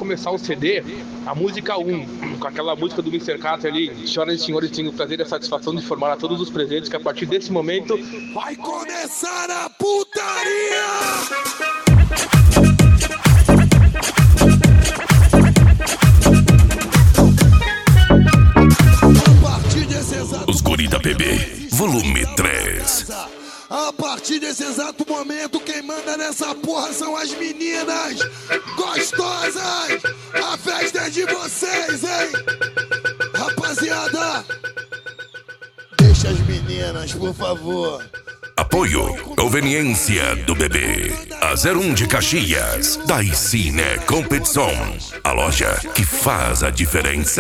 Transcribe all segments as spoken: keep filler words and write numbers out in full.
começar o C D, a música um, com aquela música do mister Catra ali, senhoras e senhores, tenho o prazer e a satisfação de informar a todos os presentes que a partir desse momento vai começar a putaria! Os Guri da P B, volume três. A partir desse exato momento, quem manda nessa porra são as meninas gostosas. A festa é de vocês, hein? Rapaziada, deixa as meninas, por favor. Apoio, conveniência do bebê. A zero um de Caxias, da Cine Competição. A loja que faz a diferença.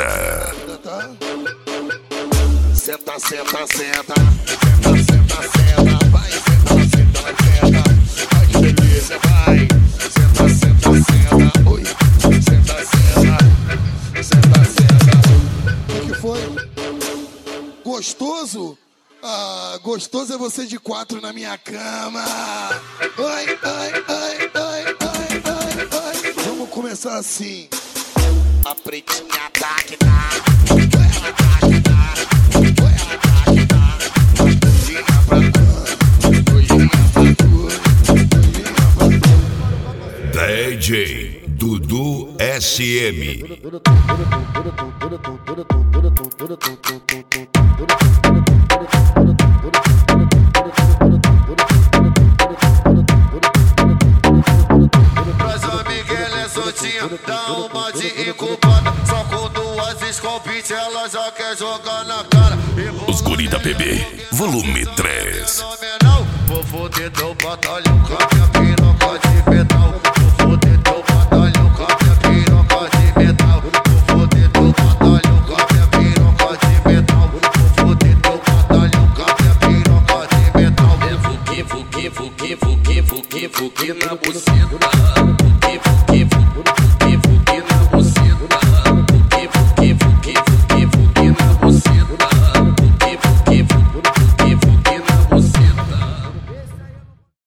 Senta, senta, senta. Senta, senta, senta. Vai, senta, senta, senta. Ai, que delícia, vai. Senta, senta, senta. Oi, senta, senta. Senta, senta. O que foi? Gostoso? Ah, gostoso é você de quatro na minha cama. Ai, ai, ai, ai, ai, ai, ai. Vamos começar assim. A pretinha tá que tá. Ela tá que tá. D J Dudu S M. Mas o Miguel é soltinho, dá uma de incubada. Só com duas escopite ela já quer jogar na cara. Os Guri da P B, volume três. Vou foder teu batalhão com a minha piroca de metal. Vou foder teu batalhão com a minha piroca de metal. Vou foder teu batalhão com a minha piroca de metal. Vou foder teu batalhão com a minha piroca de metal. É fuque, fuque, fuque, fuque, fuque, fuque na buceta. Fuque, fuque, fuque.